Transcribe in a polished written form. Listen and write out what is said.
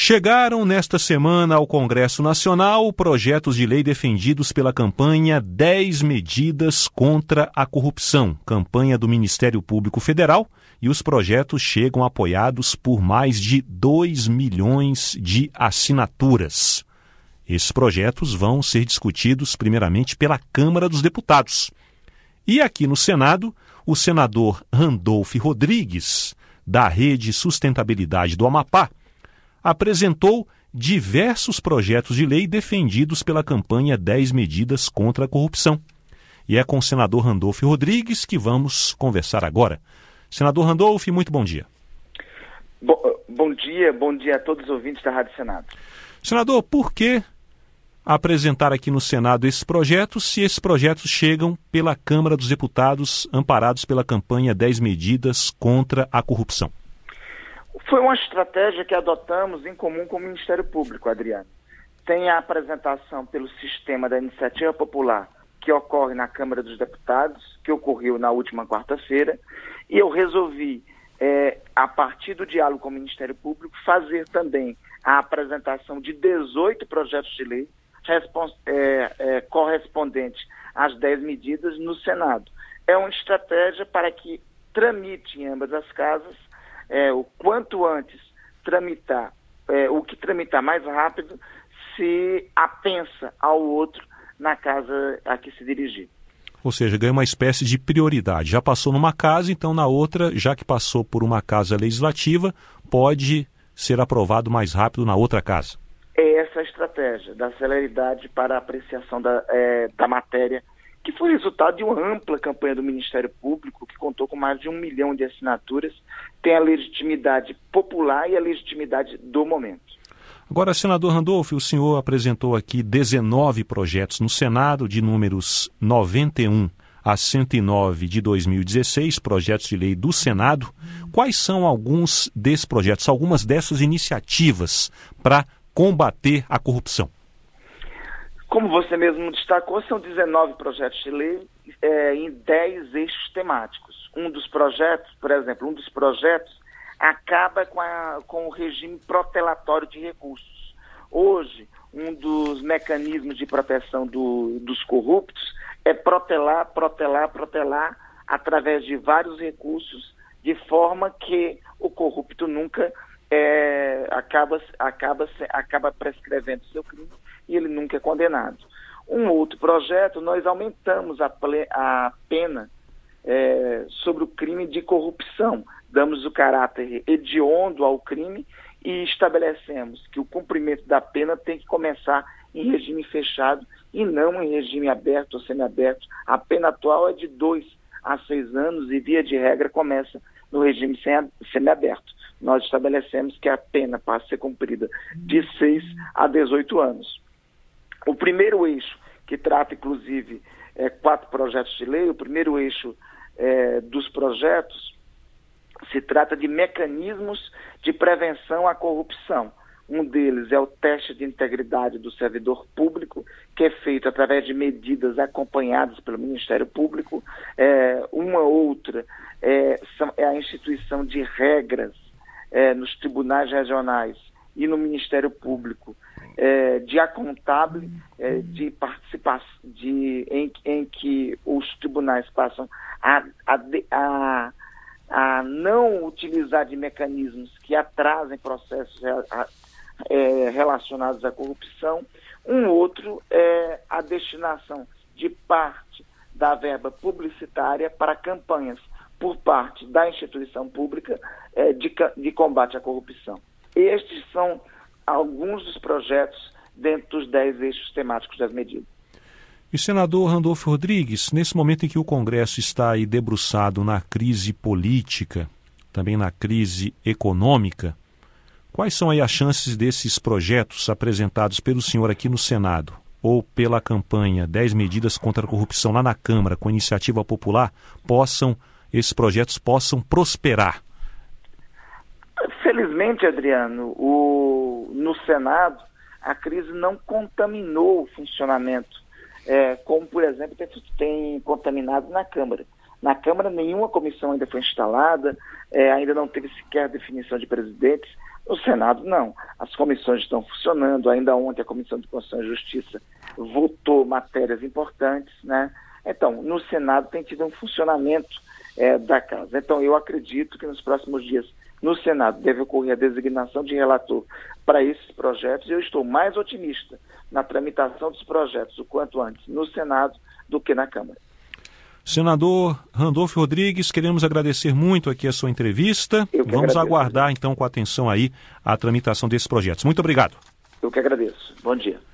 Chegaram nesta semana ao Congresso Nacional projetos de lei defendidos pela campanha 10 Medidas contra a Corrupção, campanha do Ministério Público Federal, e os projetos chegam apoiados por mais de 2 milhões de assinaturas. Esses projetos vão ser discutidos primeiramente pela Câmara dos Deputados. E aqui no Senado, o senador Randolph Rodrigues, da Rede Sustentabilidade do Amapá, apresentou diversos projetos de lei defendidos pela campanha 10 Medidas contra a Corrupção. E é com o senador Randolph Rodrigues que vamos conversar agora. Senador Randolph, muito bom dia. Bom dia a todos os ouvintes da Rádio Senado. Senador, por que apresentar aqui no Senado esses projetos se esses projetos chegam pela Câmara dos Deputados amparados pela campanha 10 Medidas contra a Corrupção? Foi uma estratégia que adotamos em comum com o Ministério Público, Adriano. Tem a apresentação pelo sistema da iniciativa popular que ocorre na Câmara dos Deputados, que ocorreu na última quarta-feira, e eu resolvi, a partir do diálogo com o Ministério Público, fazer também a apresentação de 18 projetos de lei correspondentes às 10 medidas no Senado. É uma estratégia para que tramite em ambas as casas, o quanto antes tramitar, o que tramitar mais rápido, se apensa ao outro na casa a que se dirigir. Ou seja, ganha uma espécie de prioridade. Já passou numa casa, então na outra, já que passou por uma casa legislativa, pode ser aprovado mais rápido na outra casa. É essa a estratégia da celeridade para a apreciação da matéria, que foi resultado de uma ampla campanha do Ministério Público, que contou com mais de 1 milhão de assinaturas, tem a legitimidade popular e a legitimidade do momento. Agora, senador Randolph, o senhor apresentou aqui 19 projetos no Senado, de números 91 a 109 de 2016, projetos de lei do Senado. Quais são alguns desses projetos, algumas dessas iniciativas para combater a corrupção? Como você mesmo destacou, são 19 projetos de lei em 10 eixos temáticos. Um dos projetos acaba com o regime protelatório de recursos. Hoje, um dos mecanismos de proteção dos corruptos é protelar através de vários recursos, de forma que o corrupto nunca acaba prescrevendo seu crime e ele nunca é condenado. Um outro projeto, nós aumentamos a pena sobre o crime de corrupção, damos o caráter hediondo ao crime e estabelecemos que o cumprimento da pena tem que começar em regime fechado e não em regime aberto ou semiaberto. A pena atual é de 2 a 6 anos e, via de regra, começa no regime semiaberto. Nós estabelecemos que a pena passa a ser cumprida de 6 a 18 anos. O primeiro eixo, que trata, inclusive, 4 projetos de lei, o primeiro eixo dos projetos se trata de mecanismos de prevenção à corrupção. Um deles é o teste de integridade do servidor público, que é feito através de medidas acompanhadas pelo Ministério Público. Uma outra é a instituição de regras nos tribunais regionais e no Ministério Público, de accountabile, de participação, em que os tribunais passam a não utilizar de mecanismos que atrasem processos relacionados à corrupção. Um outro é a destinação de parte da verba publicitária para campanhas por parte da instituição pública de combate à corrupção. Estes são alguns dos projetos dentro dos 10 eixos temáticos das medidas. E, senador Randolph Rodrigues, nesse momento em que o Congresso está aí debruçado na crise política, também na crise econômica, quais são aí as chances desses projetos apresentados pelo senhor aqui no Senado ou pela campanha 10 Medidas contra a Corrupção lá na Câmara, com iniciativa popular, esses projetos possam prosperar? Felizmente, Adriano, no Senado, a crise não contaminou o funcionamento, como, por exemplo, tem contaminado na Câmara. Na Câmara, nenhuma comissão ainda foi instalada, ainda não teve sequer definição de presidentes. No Senado, não. As comissões estão funcionando. Ainda ontem a Comissão de Constituição e Justiça votou matérias importantes, né? Então, no Senado tem tido um funcionamento da Casa. Então, eu acredito que nos próximos dias, no Senado, deve ocorrer a designação de relator para esses projetos. Eu estou mais otimista na tramitação dos projetos, o quanto antes, no Senado do que na Câmara. Senador Randolfo Rodrigues, queremos agradecer muito aqui a sua entrevista. Vamos aguardar, então, com atenção aí a tramitação desses projetos. Muito obrigado. Eu que agradeço. Bom dia.